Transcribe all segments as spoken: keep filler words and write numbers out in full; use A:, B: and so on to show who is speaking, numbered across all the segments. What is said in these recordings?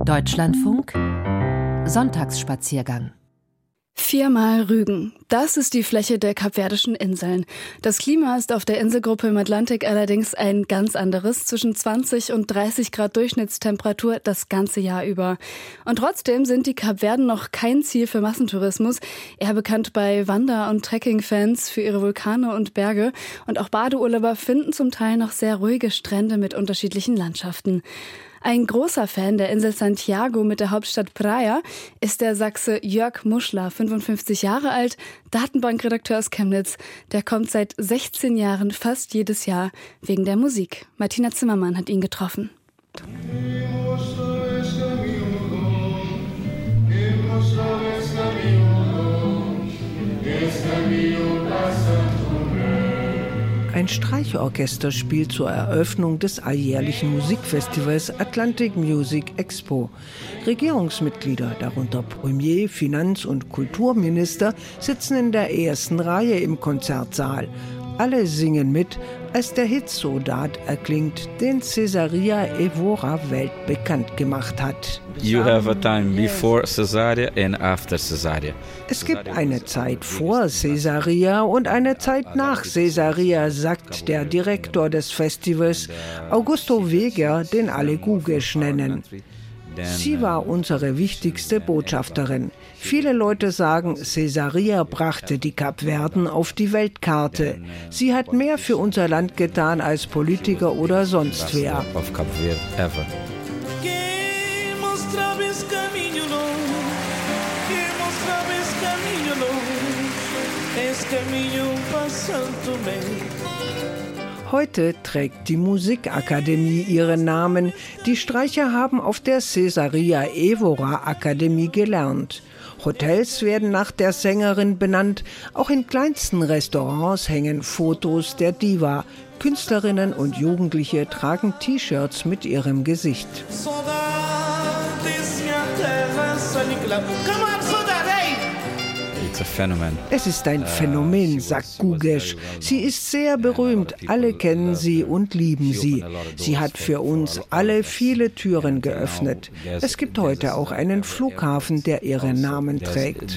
A: Deutschlandfunk Sonntagsspaziergang.
B: Viermal Rügen. Das ist die Fläche der Kapverdischen Inseln. Das Klima ist auf der Inselgruppe im Atlantik allerdings ein ganz anderes, zwischen zwanzig und dreißig Grad Durchschnittstemperatur das ganze Jahr über. Und trotzdem sind die Kapverden noch kein Ziel für Massentourismus, eher bekannt bei Wander- und Trekking-Fans für ihre Vulkane und Berge. Und auch Badeurlauber finden zum Teil noch sehr ruhige Strände mit unterschiedlichen Landschaften. Ein großer Fan der Insel Santiago mit der Hauptstadt Praia ist der Sachse Jörg Muschler, fünfundfünfzig Jahre alt, Datenbankredakteur aus Chemnitz. Der kommt seit sechzehn Jahren fast jedes Jahr wegen der Musik. Martina Zimmermann hat ihn getroffen.
C: Ein Streichorchester spielt zur Eröffnung des alljährlichen Musikfestivals Atlantic Music Expo. Regierungsmitglieder, darunter Premier, Finanz- und Kulturminister, sitzen in der ersten Reihe im Konzertsaal. Alle singen mit, als der Hit Soldat erklingt, den Cesaria Evora weltbekannt gemacht hat.
D: You have a time before Cesaria and after Cesaria.
C: Es gibt eine Zeit vor Cesaria und eine Zeit nach Cesaria, sagt der Direktor des Festivals, Augusto Weger, den alle Gugesch nennen. Sie war unsere wichtigste Botschafterin. Viele Leute sagen, Cesaria brachte die Kapverden auf die Weltkarte. Sie hat mehr für unser Land getan als Politiker oder sonst wer. Heute trägt die Musikakademie ihren Namen. Die Streicher haben auf der Cesaria Evora Akademie gelernt. Hotels werden nach der Sängerin benannt. Auch in kleinsten Restaurants hängen Fotos der Diva. Künstlerinnen und Jugendliche tragen T-Shirts mit ihrem Gesicht. Es ist ein Phänomen, sagt Gugesch. Sie ist sehr berühmt, alle kennen sie und lieben sie. Sie hat für uns alle viele Türen geöffnet. Es gibt heute auch einen Flughafen, der ihren Namen trägt.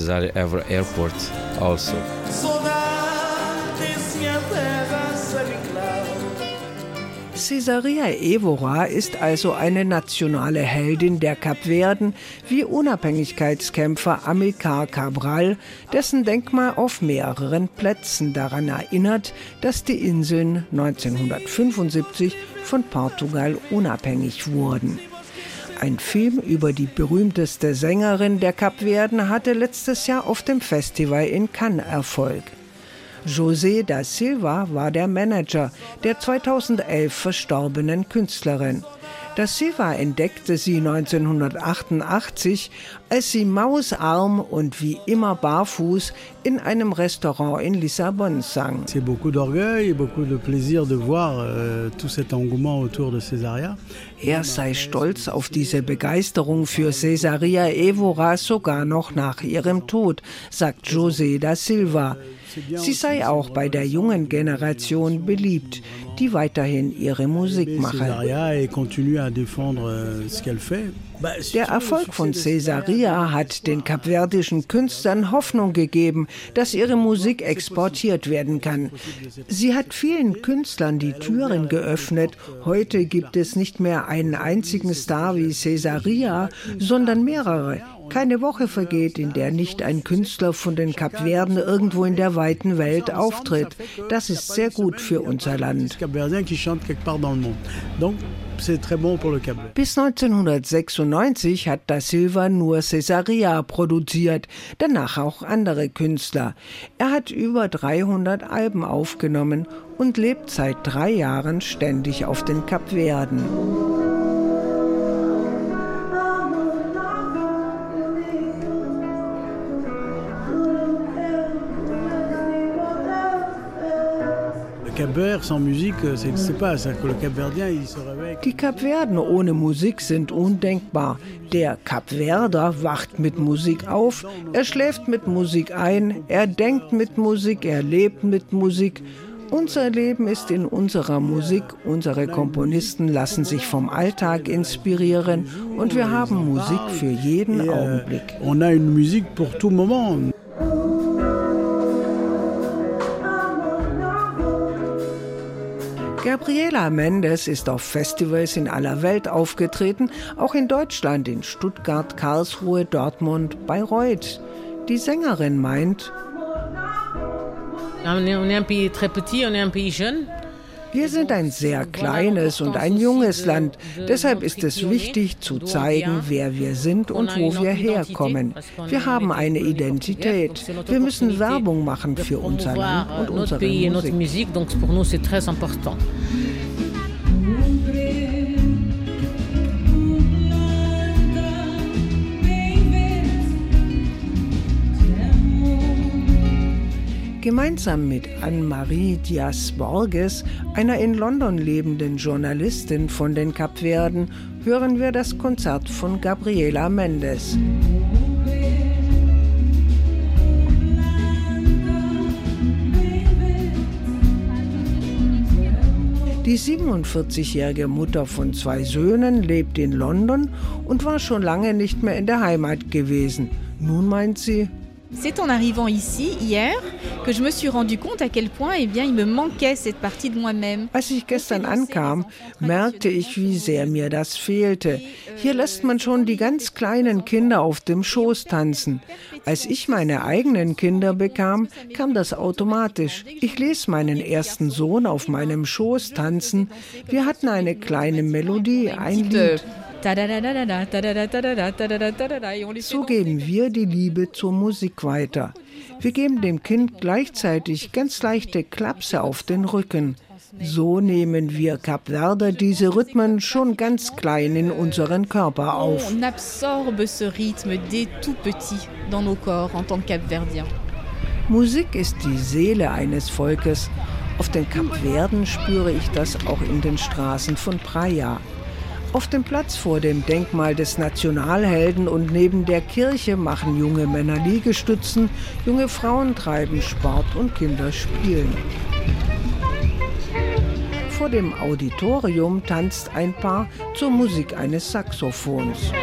C: Cesaria Evora ist also eine nationale Heldin der Kapverden, wie Unabhängigkeitskämpfer Amilcar Cabral, dessen Denkmal auf mehreren Plätzen daran erinnert, dass die Inseln neunzehnhundertfünfundsiebzig von Portugal unabhängig wurden. Ein Film über die berühmteste Sängerin der Kapverden hatte letztes Jahr auf dem Festival in Cannes Erfolg. José da Silva war der Manager der zweitausendelf verstorbenen Künstlerin. Da Silva entdeckte sie neunzehnhundertachtundachtzig, als sie mausarm und wie immer barfuß in einem Restaurant in Lissabon sang.
E: C'est beaucoup d'orgueil et beaucoup de plaisir de voir euh, tout cet engouement autour de Cesaria.
C: Er sei stolz auf diese Begeisterung für Cesaria Evora sogar noch nach ihrem Tod, sagt José da Silva. Sie sei auch bei der jungen Generation beliebt, die weiterhin ihre Musik mache. Der Erfolg von Cesaria hat den kapverdischen Künstlern Hoffnung gegeben, dass ihre Musik exportiert werden kann. Sie hat vielen Künstlern die Türen geöffnet. Heute gibt es nicht mehr einen einzigen Star wie Cesaria, sondern mehrere. Keine Woche vergeht, in der nicht ein Künstler von den Kapverden irgendwo in der weiten Welt auftritt. Das ist sehr gut für unser Land. Bis neunzehnhundertsechsundneunzig hat da Silva nur Cesaria produziert, danach auch andere Künstler. Er hat über dreihundert Alben aufgenommen und lebt seit drei Jahren ständig auf den Kapverden. Die Kapverden ohne Musik sind undenkbar. Der Kapverder wacht mit Musik auf, er schläft mit Musik ein, er denkt mit Musik, er lebt mit Musik. Unser Leben ist in unserer Musik, unsere Komponisten lassen sich vom Alltag inspirieren und wir haben Musik für jeden Augenblick.
E: On a une musique pour tout moment.
C: Gabriela Méndez ist auf Festivals in aller Welt aufgetreten, auch in Deutschland, in Stuttgart, Karlsruhe, Dortmund, Bayreuth. Die Sängerin meint: Wir sind ein sehr kleines und ein junges Land. Deshalb ist es wichtig zu zeigen, wer wir sind und wo wir herkommen. Wir haben eine Identität. Wir müssen Werbung machen für unser Land und unsere Musik. Gemeinsam mit Anne-Marie Dias-Borges, einer in London lebenden Journalistin von den Kapverden, hören wir das Konzert von Gabriela Méndez. Die siebenundvierzigjährige Mutter von zwei Söhnen lebt in London und war schon lange nicht mehr in der Heimat gewesen. Nun meint sie:
A: C'est en arrivant ici, hier, que je me suis rendu compte à quel point, eh bien, il me manquait cette partie de moi-même.
C: Als ich gestern ankam, merkte ich, wie sehr mir das fehlte. Hier lässt man schon die ganz kleinen Kinder auf dem Schoß tanzen. Als ich meine eigenen Kinder bekam, kam das automatisch. Ich ließ meinen ersten Sohn auf meinem Schoß tanzen. Wir hatten eine kleine Melodie, ein Lied. So geben wir die Liebe zur Musik weiter. Wir geben dem Kind gleichzeitig ganz leichte Klapse auf den Rücken. So nehmen wir Kapverder diese Rhythmen schon ganz klein in unseren Körper auf.
A: On absorbe ce rythme dès tout petit dans nos corps en tant que Capverdiens.
C: Musik ist die Seele eines Volkes. Auf den Kapverden spüre ich das auch in den Straßen von Praia. Auf dem Platz vor dem Denkmal des Nationalhelden und neben der Kirche machen junge Männer Liegestützen, junge Frauen treiben Sport und Kinder spielen. Vor dem Auditorium tanzt ein Paar zur Musik eines Saxophons.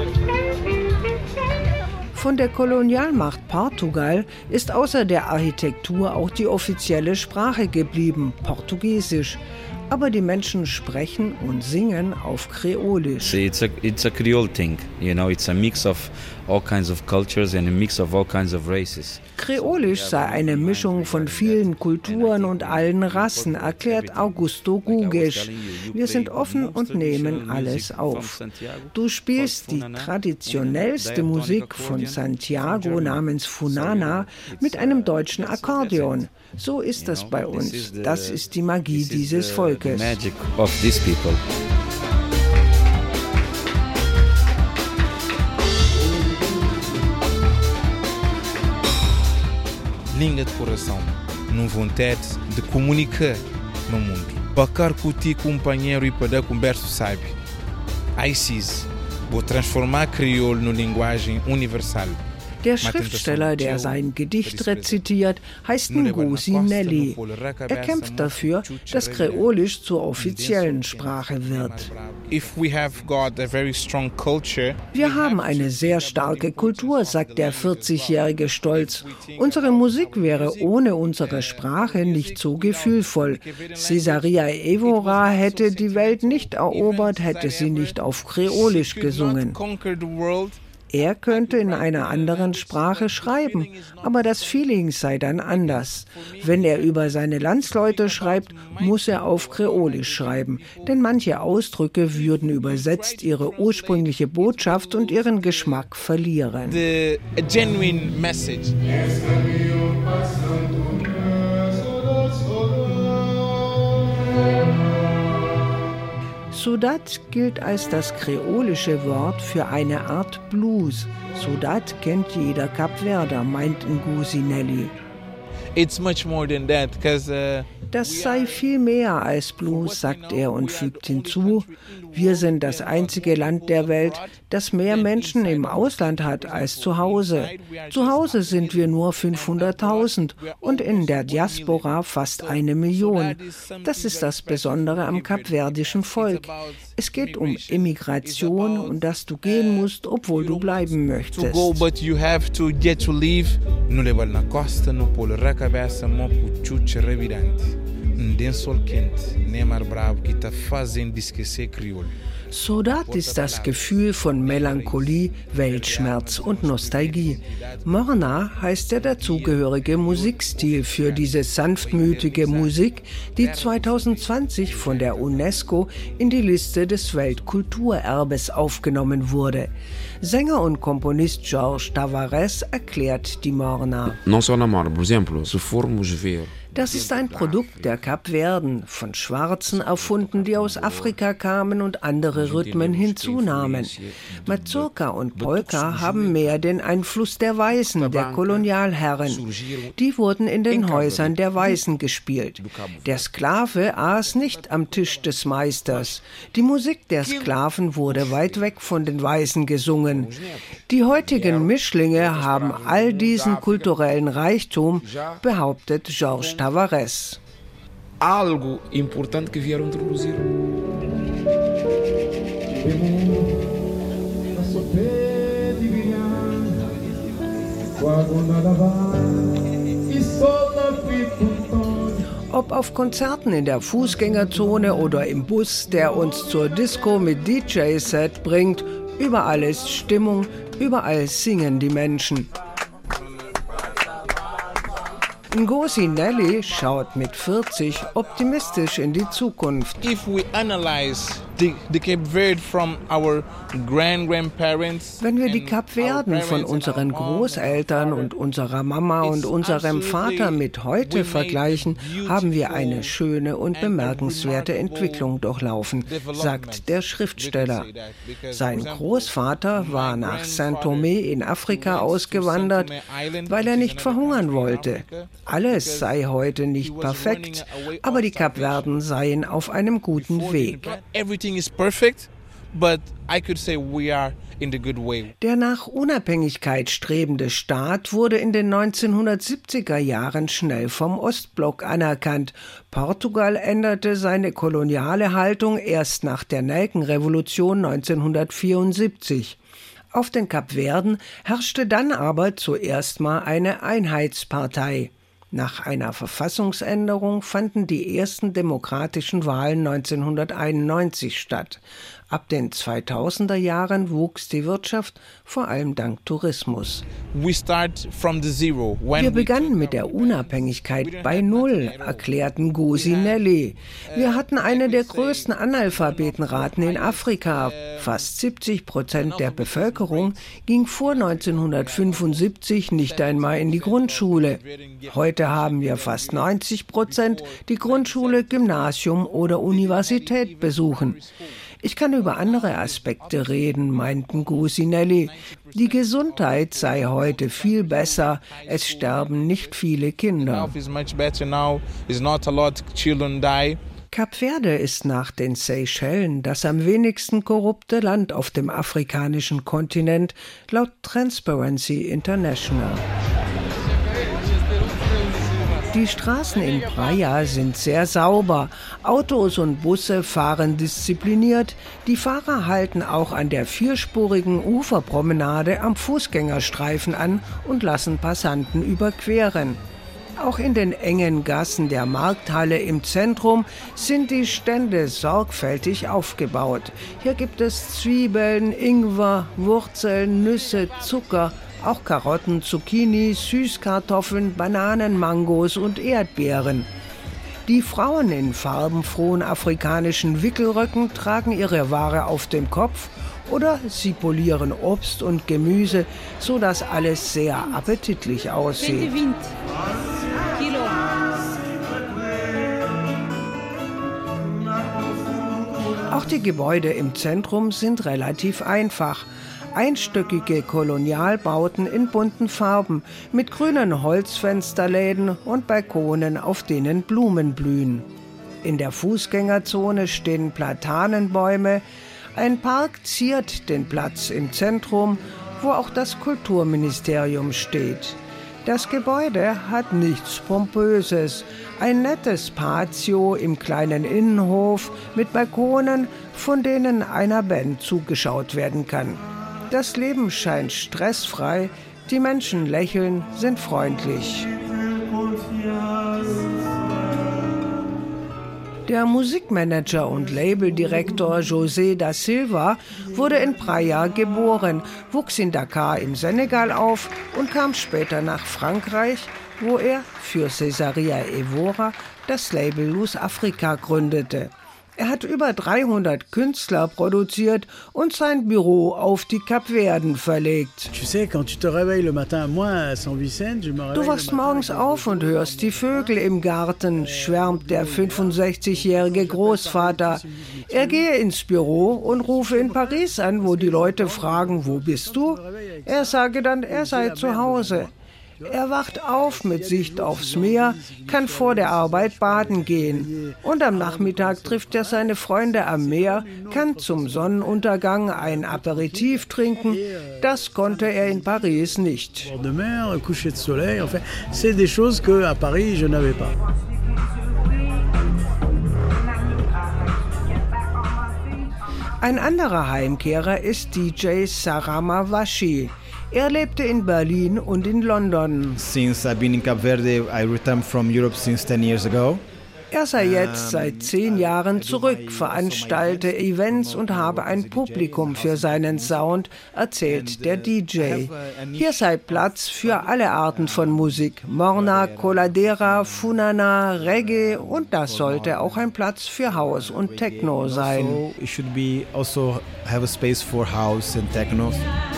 C: Von der Kolonialmacht Portugal ist außer der Architektur auch die offizielle Sprache geblieben, Portugiesisch. Aber die Menschen sprechen und singen auf Kreolisch.
D: It's a, it's a Creole thing, you know, it's a mix of all kinds of cultures and a mix of all kinds of races.
C: Kreolisch sei eine Mischung von vielen Kulturen und allen Rassen, erklärt Augusto Guges. Wir sind offen und nehmen alles auf. Du spielst die traditionellste Musik von Santiago namens Funana mit einem deutschen Akkordeon. So ist das bei uns. Das ist die Magie dieses Volkes.
D: Magic of these people.
F: Língua de coração, numa vontade de comunicar no mundo. Bacar cuti companheiro e para converso sabe. I sees, vou transformar crioulo no linguagem universal.
C: Der Schriftsteller, der sein Gedicht rezitiert, heißt Ngozi Nelly. Er kämpft dafür, dass Kreolisch zur offiziellen Sprache wird. Wir haben eine sehr starke Kultur, sagt der vierzigjährige stolz. Unsere Musik wäre ohne unsere Sprache nicht so gefühlvoll. Cesaria Evora hätte die Welt nicht erobert, hätte sie nicht auf Kreolisch gesungen. Er könnte in einer anderen Sprache schreiben, aber das Feeling sei dann anders. Wenn er über seine Landsleute schreibt, muss er auf Kreolisch schreiben, denn manche Ausdrücke würden übersetzt ihre ursprüngliche Botschaft und ihren Geschmack verlieren.
F: The, a genuine message.
C: Saudade gilt als das kreolische Wort für eine Art Blues. Saudade kennt jeder Kapverder, meint Ngozi Nelly.
F: It's much more than that, because uh,
C: das sei viel mehr als Blues, sagt er und fügt hinzu: Wir sind das einzige Land der Welt, das mehr Menschen im Ausland hat als zu Hause. Zu Hause sind wir nur fünfhunderttausend und in der Diaspora fast eine Million. Das ist das Besondere am kapverdischen Volk. Es geht um Immigration und dass du gehen musst, obwohl du bleiben möchtest. Saudade ist das Gefühl von Melancholie, Weltschmerz und Nostalgie. Morna heißt der dazugehörige Musikstil für diese sanftmütige Musik, die zweitausendzwanzig von der UNESCO in die Liste des Weltkulturerbes aufgenommen wurde. Sänger und Komponist Jorge Tavares erklärt die Morna. Das ist ein Produkt der Kapverden, von Schwarzen erfunden, die aus Afrika kamen und andere Rhythmen hinzunahmen. Mazurka und Polka haben mehr den Einfluss der Weißen, der Kolonialherren. Die wurden in den Häusern der Weißen gespielt. Der Sklave aß nicht am Tisch des Meisters. Die Musik der Sklaven wurde weit weg von den Weißen gesungen. Die heutigen Mischlinge haben all diesen kulturellen Reichtum, behauptet Jorge Tavares.
G: Algo importante que vieram introduzir.
C: Ob auf Konzerten in der Fußgängerzone oder im Bus, der uns zur Disco mit D J-Set bringt, überall ist Stimmung, überall singen die Menschen. Ngozi Nelly schaut mit vierzig optimistisch in die Zukunft.
F: If we analyze the, the Cape Verde from our grand-grandparents,
C: wenn wir die Kapverden von unseren Großeltern und unserer Mama und unserem Vater mit heute vergleichen, haben wir eine schöne und bemerkenswerte Entwicklung durchlaufen, sagt der Schriftsteller. Sein Großvater war nach Saint-Thomé in Afrika ausgewandert, weil er nicht verhungern wollte. Alles sei heute nicht perfekt, aber die Kapverden seien auf einem guten Weg. Der nach Unabhängigkeit strebende Staat wurde in den neunzehnhundertsiebziger Jahren schnell vom Ostblock anerkannt. Portugal änderte seine koloniale Haltung erst nach der Nelkenrevolution neunzehnhundertvierundsiebzig. Auf den Kapverden herrschte dann aber zuerst mal eine Einheitspartei. Nach einer Verfassungsänderung fanden die ersten demokratischen Wahlen neunzehnhunderteinundneunzig statt. Ab den zweitausender Jahren wuchs die Wirtschaft, vor allem dank Tourismus. Wir begannen mit der Unabhängigkeit bei Null, erklärten Ngozi Nelly. Wir hatten eine der größten Analphabetenraten in Afrika. Fast siebzig Prozent der Bevölkerung ging vor neunzehnhundertfünfundsiebzig nicht einmal in die Grundschule. Heute haben wir fast neunzig Prozent, die Grundschule, Gymnasium oder Universität besuchen. Ich kann über andere Aspekte reden, meinten Ngozi Nelly. Die Gesundheit sei heute viel besser, es sterben nicht viele Kinder. Kap Verde ist nach den Seychellen das am wenigsten korrupte Land auf dem afrikanischen Kontinent, laut Transparency International. Die Straßen in Praia sind sehr sauber. Autos und Busse fahren diszipliniert. Die Fahrer halten auch an der vierspurigen Uferpromenade am Fußgängerstreifen an und lassen Passanten überqueren. Auch in den engen Gassen der Markthalle im Zentrum sind die Stände sorgfältig aufgebaut. Hier gibt es Zwiebeln, Ingwer, Wurzeln, Nüsse, Zucker, auch Karotten, Zucchini, Süßkartoffeln, Bananen, Mangos und Erdbeeren. Die Frauen in farbenfrohen afrikanischen Wickelröcken tragen ihre Ware auf dem Kopf oder sie polieren Obst und Gemüse, sodass alles sehr appetitlich aussieht. Auch die Gebäude im Zentrum sind relativ einfach. Einstöckige Kolonialbauten in bunten Farben mit grünen Holzfensterläden und Balkonen, auf denen Blumen blühen. In der Fußgängerzone stehen Platanenbäume, Ein Park ziert den Platz im Zentrum, wo auch das Kulturministerium steht. Das Gebäude hat nichts Pompöses. Ein nettes Patio im kleinen Innenhof mit Balkonen, von denen einer Band zugeschaut werden kann. Das Leben scheint stressfrei, die Menschen lächeln, sind freundlich. Der Musikmanager und Labeldirektor José da Silva wurde in Praia geboren, wuchs in Dakar im Senegal auf und kam später nach Frankreich, wo er für Cesaria Evora das Label Luz Africa gründete. Er hat über dreihundert Künstler produziert und sein Büro auf die Kapverden verlegt. Du wachst morgens auf und hörst die Vögel im Garten, schwärmt der fünfundsechzigjährige Großvater. Er gehe ins Büro und rufe in Paris an, wo die Leute fragen, wo bist du? Er sage dann, er sei zu Hause. Er wacht auf mit Sicht aufs Meer, kann vor der Arbeit baden gehen. Und am Nachmittag trifft er seine Freunde am Meer, kann zum Sonnenuntergang ein Aperitif trinken. Das konnte er in Paris nicht. Ein anderer Heimkehrer ist D J Sarama Washi. Er lebte in Berlin und in London.
H: Since I've been in Cape Verde, I returned from Europe since ten years ago.
C: Er sei jetzt seit zehn Jahren zurück, veranstalte Events und habe ein Publikum für seinen Sound, erzählt der D J. Hier sei Platz für alle Arten von Musik, Morna, Coladera, Funana, Reggae, und das sollte auch ein Platz für House und Techno sein.
H: It should be also have a space for house and techno.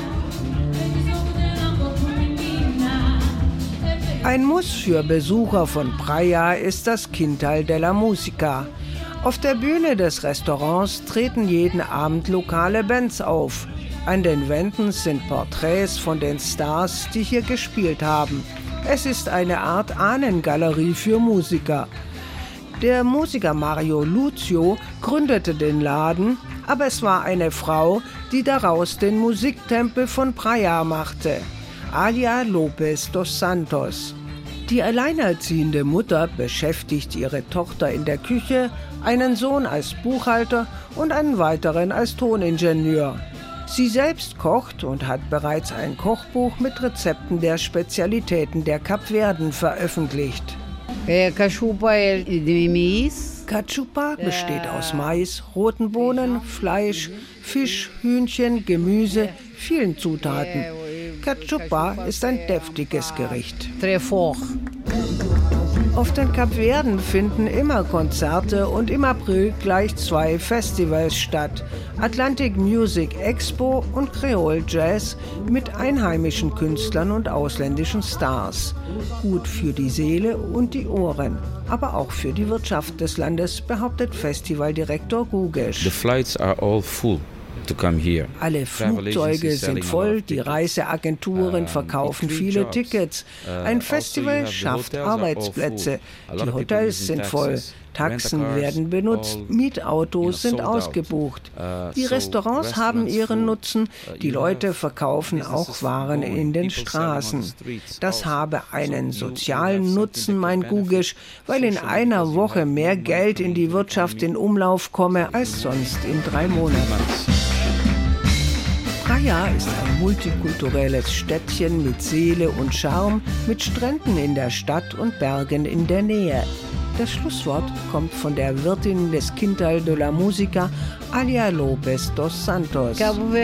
C: Ein Muss für Besucher von Praia ist das Quintal de la Música. Auf der Bühne des Restaurants treten jeden Abend lokale Bands auf. An den Wänden sind Porträts von den Stars, die hier gespielt haben. Es ist eine Art Ahnengalerie für Musiker. Der Musiker Mario Lucio gründete den Laden, aber es war eine Frau, die daraus den Musiktempel von Praia machte. Alia López dos Santos. Die alleinerziehende Mutter beschäftigt ihre Tochter in der Küche, einen Sohn als Buchhalter und einen weiteren als Toningenieur. Sie selbst kocht und hat bereits ein Kochbuch mit Rezepten der Spezialitäten der Kapverden veröffentlicht. Cachupa besteht aus Mais, roten Bohnen, Fleisch, Fisch, Hühnchen, Gemüse, vielen Zutaten. Cachupa ist ein deftiges Gericht. Auf den Kapverden finden immer Konzerte und im April gleich zwei Festivals statt. Atlantic Music Expo und Creole Jazz mit einheimischen Künstlern und ausländischen Stars. Gut für die Seele und die Ohren, aber auch für die Wirtschaft des Landes, behauptet Festivaldirektor Gugesh.
D: The flights are all full.
C: Alle Flugzeuge sind voll, die Reiseagenturen verkaufen viele Tickets. Ein Festival schafft Arbeitsplätze. Die Hotels sind voll, Taxen werden benutzt, Mietautos sind ausgebucht. Die Restaurants haben ihren Nutzen, die Leute verkaufen auch Waren in den Straßen. Das habe einen sozialen Nutzen, meint Gugesh, weil in einer Woche mehr Geld in die Wirtschaft in Umlauf komme als sonst in drei Monaten. Praia ist ein multikulturelles Städtchen mit Seele und Charme, mit Stränden in der Stadt und Bergen in der Nähe. Das Schlusswort kommt von der Wirtin des Quintal de la Música, Alia López dos Santos.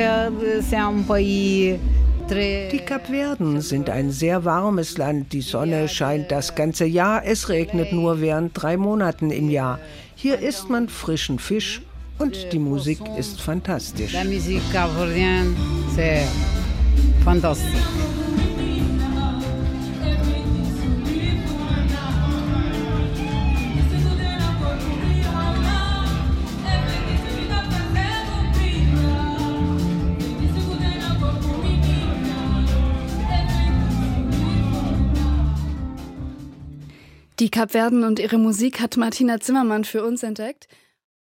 C: Die Kapverden sind ein sehr warmes Land. Die Sonne scheint das ganze Jahr, es regnet nur während drei Monaten im Jahr. Hier isst man frischen Fisch und die Musik ist fantastisch.
I: La musique capverdienne, c'est fantastique.
B: Die Kapverden und ihre Musik hat Martina Zimmermann für uns entdeckt.